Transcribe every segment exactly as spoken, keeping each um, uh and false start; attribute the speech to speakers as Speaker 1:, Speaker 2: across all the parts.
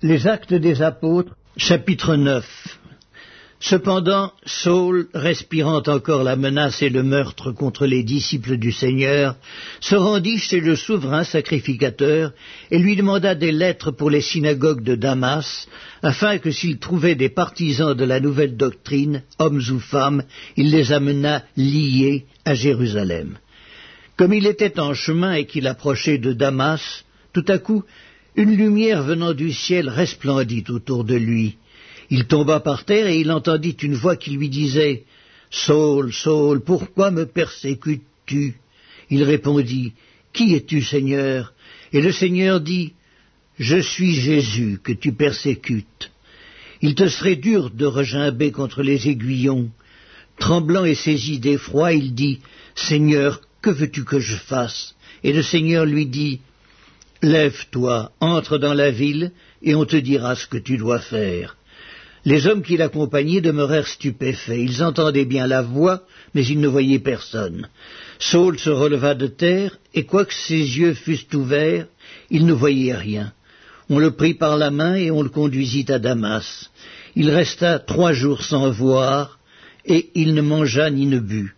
Speaker 1: Les Actes des Apôtres, chapitre neuf. Cependant, Saul, respirant encore la menace et le meurtre contre les disciples du Seigneur, se rendit chez le souverain sacrificateur et lui demanda des lettres pour les synagogues de Damas, afin que s'il trouvait des partisans de la nouvelle doctrine, hommes ou femmes, il les amenât liés à Jérusalem. Comme il était en chemin et qu'il approchait de Damas, tout à coup, une lumière venant du ciel resplendit autour de lui. Il tomba par terre et il entendit une voix qui lui disait « Saul, Saul, pourquoi me persécutes-tu » Il répondit « Qui es-tu, Seigneur » Et le Seigneur dit « Je suis Jésus que tu persécutes. Il te serait dur de regimber contre les aiguillons. » Tremblant et saisi d'effroi, il dit « Seigneur, que veux-tu que je fasse » Et le Seigneur lui dit « Lève-toi, entre dans la ville, et on te dira ce que tu dois faire. » Les hommes qui l'accompagnaient demeurèrent stupéfaits. Ils entendaient bien la voix, mais ils ne voyaient personne. Saul se releva de terre, et quoique ses yeux fussent ouverts, il ne voyait rien. On le prit par la main et on le conduisit à Damas. Il resta trois jours sans voir, et il ne mangea ni ne but.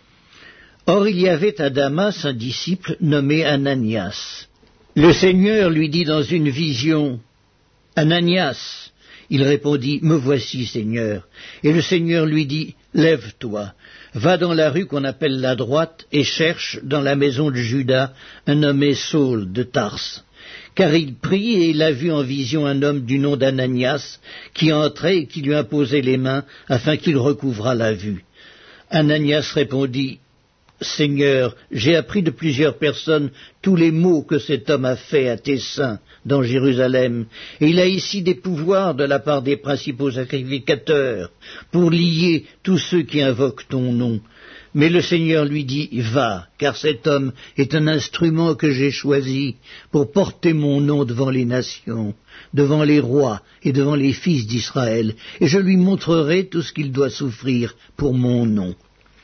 Speaker 1: Or il y avait à Damas un disciple nommé Ananias. Le Seigneur lui dit dans une vision, « Ananias !» Il répondit, « Me voici, Seigneur. » Et le Seigneur lui dit, « Lève-toi, va dans la rue qu'on appelle la droite et cherche dans la maison de Judas un nommé Saul de Tarse. » Car il prit et il a vu en vision un homme du nom d'Ananias qui entrait et qui lui imposait les mains afin qu'il recouvrât la vue. Ananias répondit, Seigneur, j'ai appris de plusieurs personnes tous les maux que cet homme a fait à tes saints dans Jérusalem, et il a ici des pouvoirs de la part des principaux sacrificateurs pour lier tous ceux qui invoquent ton nom. Mais le Seigneur lui dit, va, car cet homme est un instrument que j'ai choisi pour porter mon nom devant les nations, devant les rois et devant les fils d'Israël, et je lui montrerai tout ce qu'il doit souffrir pour mon nom.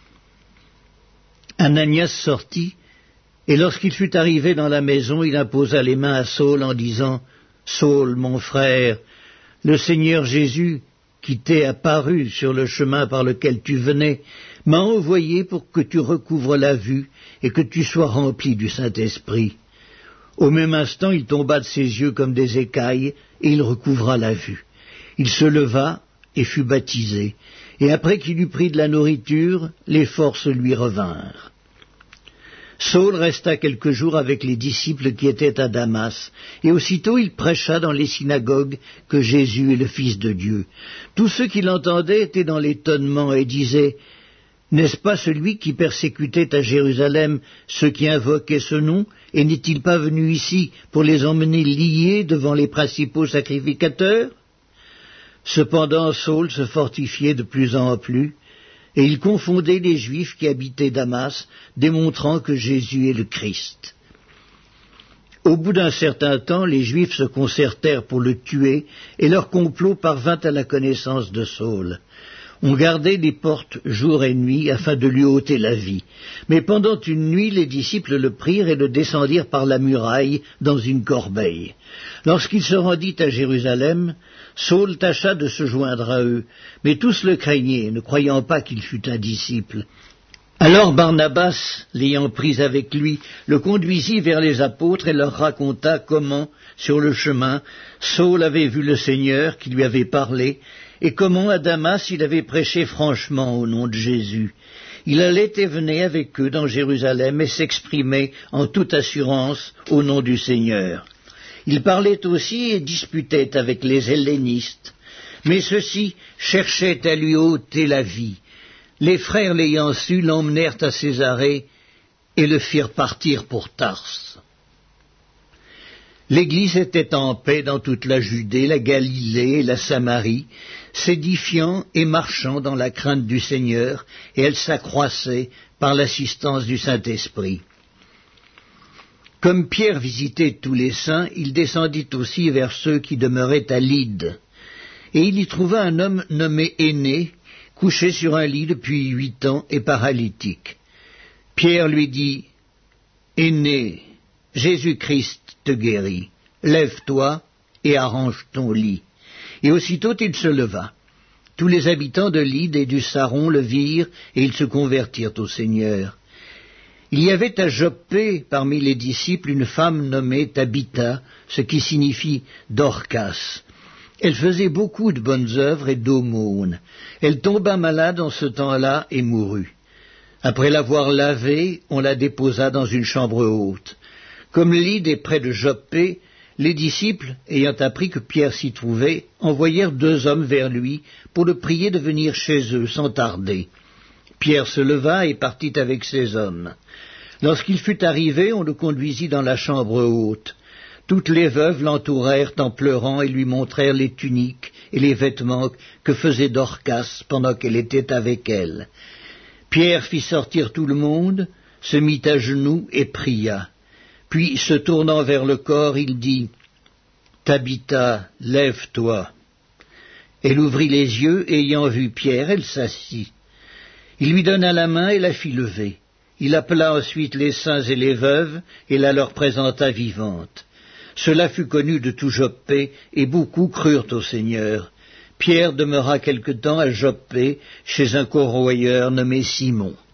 Speaker 1: Ananias sortit, et lorsqu'il fut arrivé dans la maison, il imposa les mains à Saul en disant, « Saul, mon frère, le Seigneur Jésus, qui t'est apparu sur le chemin par lequel tu venais, m'a envoyé pour que tu recouvres la vue et que tu sois rempli du Saint-Esprit. » Au même instant, il tomba de ses yeux comme des écailles, et il recouvra la vue. Il se leva et fut baptisé, et après qu'il eut pris de la nourriture, les forces lui revinrent. Saul resta quelques jours avec les disciples qui étaient à Damas, et aussitôt il prêcha dans les synagogues que Jésus est le Fils de Dieu. Tous ceux qui l'entendaient étaient dans l'étonnement et disaient « N'est-ce pas celui qui persécutait à Jérusalem ceux qui invoquaient ce nom, et n'est-il pas venu ici pour les emmener liés devant les principaux sacrificateurs ?» Cependant Saul se fortifiait de plus en plus, et il confondait les Juifs qui habitaient Damas, démontrant que Jésus est le Christ. Au bout d'un certain temps, les Juifs se concertèrent pour le tuer, et leur complot parvint à la connaissance de Saul. On gardait les portes jour et nuit afin de lui ôter la vie. Mais pendant une nuit, les disciples le prirent et le descendirent par la muraille dans une corbeille. Lorsqu'il se rendit à Jérusalem, Saul tâcha de se joindre à eux, mais tous le craignaient, ne croyant pas qu'il fût un disciple. Alors Barnabas, l'ayant pris avec lui, le conduisit vers les apôtres et leur raconta comment, sur le chemin, Saul avait vu le Seigneur qui lui avait parlé, et comment à Damas il avait prêché franchement au nom de Jésus. Il allait et venait avec eux dans Jérusalem et s'exprimait en toute assurance au nom du Seigneur. Il parlait aussi et disputait avec les hellénistes, mais ceux-ci cherchaient à lui ôter la vie. Les frères l'ayant su l'emmenèrent à Césarée et le firent partir pour Tarse. L'Église était en paix dans toute la Judée, la Galilée et la Samarie, s'édifiant et marchant dans la crainte du Seigneur, et elle s'accroissait par l'assistance du Saint-Esprit. Comme Pierre visitait tous les saints, il descendit aussi vers ceux qui demeuraient à Lyde. Et il y trouva un homme nommé Énée, couché sur un lit depuis huit ans et paralytique. Pierre lui dit, « Énée, Jésus-Christ te guérit, lève-toi et arrange ton lit. » Et aussitôt il se leva. Tous les habitants de Lyde et du Saron le virent, et ils se convertirent au Seigneur. Il y avait à Joppé, parmi les disciples, une femme nommée Tabitha, ce qui signifie Dorcas. Elle faisait beaucoup de bonnes œuvres et d'aumônes. Elle tomba malade en ce temps-là et mourut. Après l'avoir lavée, on la déposa dans une chambre haute. Comme Lyde est près de Joppé, les disciples, ayant appris que Pierre s'y trouvait, envoyèrent deux hommes vers lui pour le prier de venir chez eux sans tarder. Pierre se leva et partit avec ces hommes. Lorsqu'il fut arrivé, on le conduisit dans la chambre haute. Toutes les veuves l'entourèrent en pleurant et lui montrèrent les tuniques et les vêtements que faisait Dorcas pendant qu'elle était avec elles. Pierre fit sortir tout le monde, se mit à genoux et pria. Puis, se tournant vers le corps, il dit « Tabitha, lève-toi » Elle ouvrit les yeux, et ayant vu Pierre, elle s'assit. Il lui donna la main et la fit lever. Il appela ensuite les saints et les veuves, et la leur présenta vivante. Cela fut connu de tout Joppé, et beaucoup crurent au Seigneur. Pierre demeura quelque temps à Joppé, chez un corroyeur nommé Simon.